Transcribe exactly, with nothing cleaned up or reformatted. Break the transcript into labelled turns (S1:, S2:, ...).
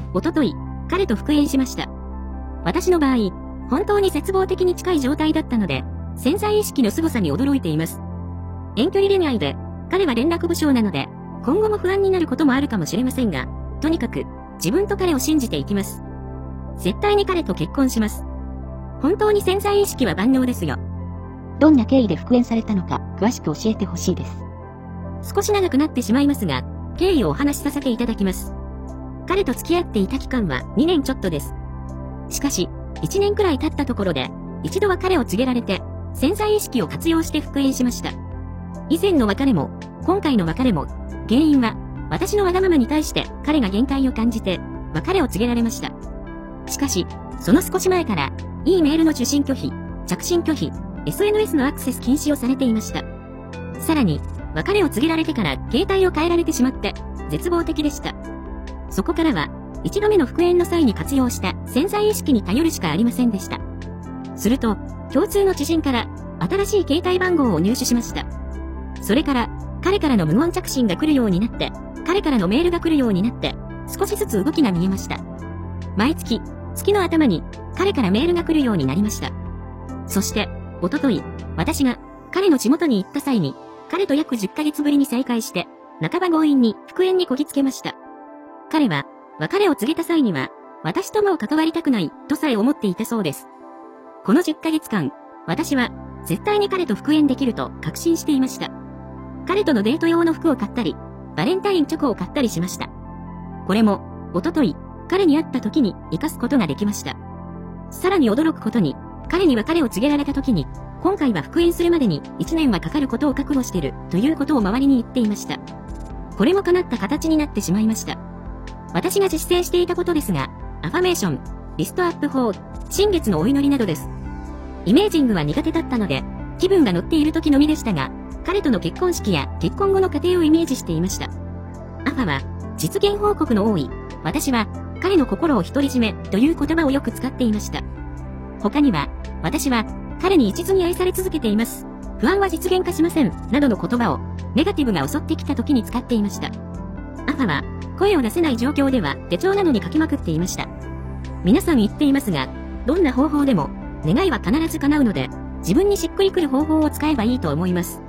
S1: おととい、彼と復縁しました。私の場合、本当に絶望的に近い状態だったので、潜在意識の凄さに驚いています。遠距離恋愛で、彼は連絡不詳なので、今後も不安になることもあるかもしれませんが、とにかく、自分と彼を信じていきます。絶対に彼と結婚します。本当に潜在意識は万能ですよ。
S2: どんな経緯で復縁されたのか、詳しく教えてほしいです。
S1: 少し長くなってしまいますが、経緯をお話しさせていただきます。彼と付き合っていた期間はにねんちょっとです。しかし、いちねんくらい経ったところで、一度は彼を告げられて、潜在意識を活用して復縁しました。以前の別れも、今回の別れも、原因は、私のわがままに対して彼が限界を感じて、別れを告げられました。しかし、その少し前から、いいメールの受信拒否、着信拒否、エスエヌエス のアクセス禁止をされていました。さらに、別れを告げられてから携帯を変えられてしまって、絶望的でした。そこからは、一度目の復縁の際に活用した潜在意識に頼るしかありませんでした。すると、共通の知人から新しい携帯番号を入手しました。それから、彼からの無言着信が来るようになって、彼からのメールが来るようになって、少しずつ動きが見えました。毎月、月の頭に彼からメールが来るようになりました。そして、おととい、私が彼の地元に行った際に、彼と約じゅっかげつぶりに再会して、半ば強引に復縁にこぎつけました。彼は、別れを告げた際には、私ともう関わりたくない、とさえ思っていたそうです。このじゅっかげつかん、私は、絶対に彼と復縁できると確信していました。彼とのデート用の服を買ったり、バレンタインチョコを買ったりしました。これも、おととい、彼に会った時に活かすことができました。さらに驚くことに、彼に別れを告げられた時に、今回は復縁するまでにいちねんはかかることを覚悟してる、ということを周りに言っていました。これも叶った形になってしまいました。私が実践していたことですが、アファメーション、リストアップ法、新月のお祈りなどです。イメージングは苦手だったので、気分が乗っている時のみでしたが、彼との結婚式や結婚後の家庭をイメージしていました。アファは、実現報告の多い、私は、彼の心を独り占めという言葉をよく使っていました。他には、私は、彼に一途に愛され続けています。不安は実現化しません、などの言葉を、ネガティブが襲ってきた時に使っていました。アファは、声を出せない状況では手帳などに書きまくっていました。皆さん言っていますが、どんな方法でも、願いは必ず叶うので、自分にしっくりくる方法を使えばいいと思います。